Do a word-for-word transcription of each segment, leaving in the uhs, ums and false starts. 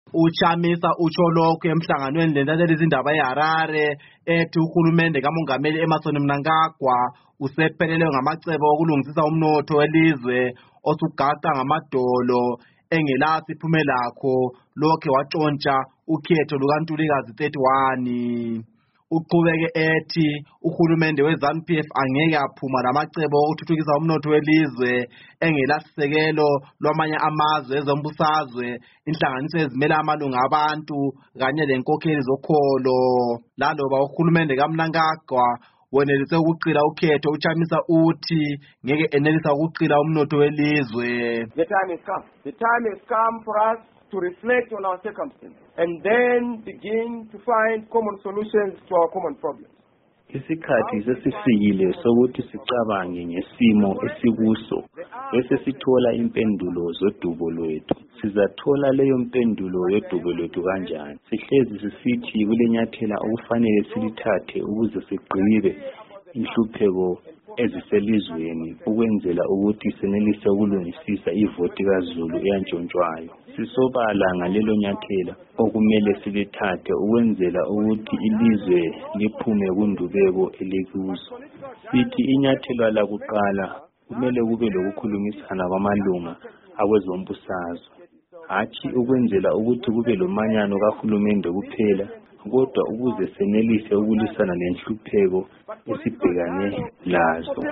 uChamisa utsho lokhu emhlanganweni lentatheli izindaba eHarare ethi uhulumende kamongameli Emmerson Mnangagwa usephelelwe ngamacebo okulungisisa umnotho welizwe osugaqa ngamadolo engelasi iphume lakho lokhe watshontsha ukhetho lukaNtulikazi thirty-one. Uqhubeke ethi uhulumende weZANU-P F angeke aphuma lamacebo okuthuthukisa umnotho welizwe engelasisekelo lwamanye amazwe ezombusazwe inhlanganiso ezimela amalunga abantu kanye lenkokheli zokholo. Laloba uhulumende kaMnangagwa wenelise ukuqila ukhetho uChamisa uthi ngeke enelisa ukuqila umnotho welizwe. The time has come. The time has come for us to reflect on our circumstances and then begin to find common solutions to our common problems. Isikhathi sesifikile sokuthi sicabange ngesimo esikuso bese sithola impendulo zodubo lwethu. Sizathola leyo mpendulo yodubo lwethu kanjani? Sihlezi sisithi kulenyathela okufanele silithathe ukuze sigqibe inhlupheko eziselizweni ukwenzela ukuthi senelise ukulungisisa ivoti kaZulu eyantshontshwayo. Sisobala ngalelo nyathela okumele silithathe ukwenzela ukuthi ilizwe liphume kundubeko elikuzo. Sithi inyathelo lakuqala kumele kube lokukhulumisana kwamalunga akwezombusazwe, hathi ukwenzela ukuthi kube lomanyano kahulumende kuphela, kodwa ukuze senelise ukulisana nenhlupheko esibhekane lazo.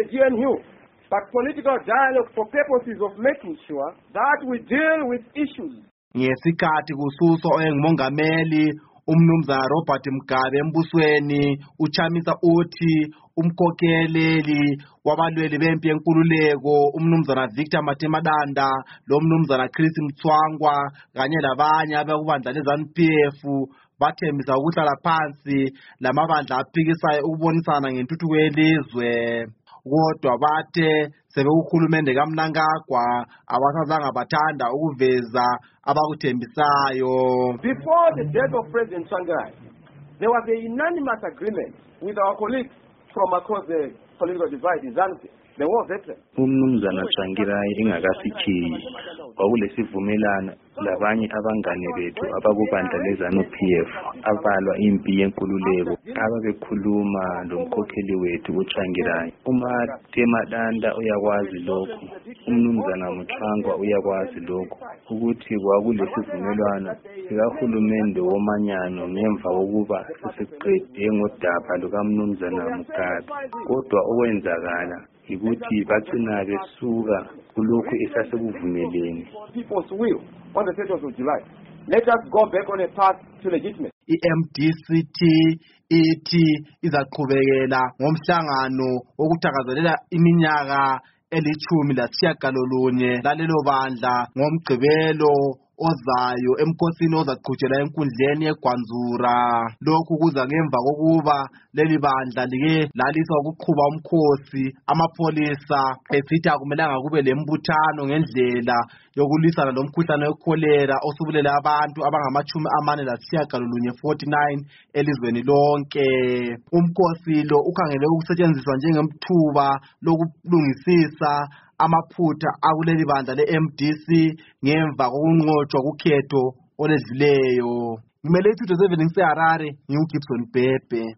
But political dialogue for purposes of making sure that we deal with issues. Ngesikhathi kususo oyengumongameli umnumzana Robert Mugabe embusweni, uChamisa uthi umkhokeleli wabalweli bempi yenkululeko umnumzana Victor Matemadanda lo mnumzana Chris Mtswangwa kanye labanye abakubandla leZANU-P F bathembisa ukuhlala phansi lamabandla aphikisayo ukubonisana ngentuthuko yelizwe. Kodwa bathe sebekuhulumende kaMnangagwa abasazanga bathanda ukuveza abakuthembisayo. Before the death of President Tsvangirai, there was a unanimous agreement with our colleagues from across the political divide in ZANU-P F. There was that. Umnumzana Tsvangirai ingakasithi kwakulesivumelana labanye abangane bethu abakubandla leZANU-P F abalwa impi yenkululeko ababekhuluma lomkhokheli wethu uTsvangirai. uMatemadanda uyakwazi lokho, umnumzana Mtswangwa uyakwazi lokho ukuthi kwakulesivumelwano sikahulumende womanyano ngemva kokuba sesiqede ngodaba lukaMnumzana Mugabe. Kodwa okwenzakala ukuthi bagcina besuka kulokhu esasekuvumeleni. People's will on the thirtieth of July. Let us go back on a path to legitimacy. I-M D C T ithi izaqhubekela ngomhlangano wokuthakazelela iminyaka elithumi lasishiyagalolunye lalelo bandla ngomgqibelo ozayo emkhosini ozaqhutshela enkundleni yeGwanzura. Lokhu kuza ngemva kokuba leli bandla like lalisa ukuqhuba umkhosi amapholisa esithi akumelanga kube lembuthano ngendlela yokulisana lomkhuhlane wekholera osubulele abantu abangamachumi amane lasishiyagalolunye forty-nine elizweni lonke. Umkhosi lo ukhangele ukusetshenziswa njengemthuba lokulungisisa amaphutha akuleli bandla le-M D C ngemva kokunqotshwa kukhetho oledlileyo. Ngimele isithudo sevening seHarare, ngiuGibson Bhebhe.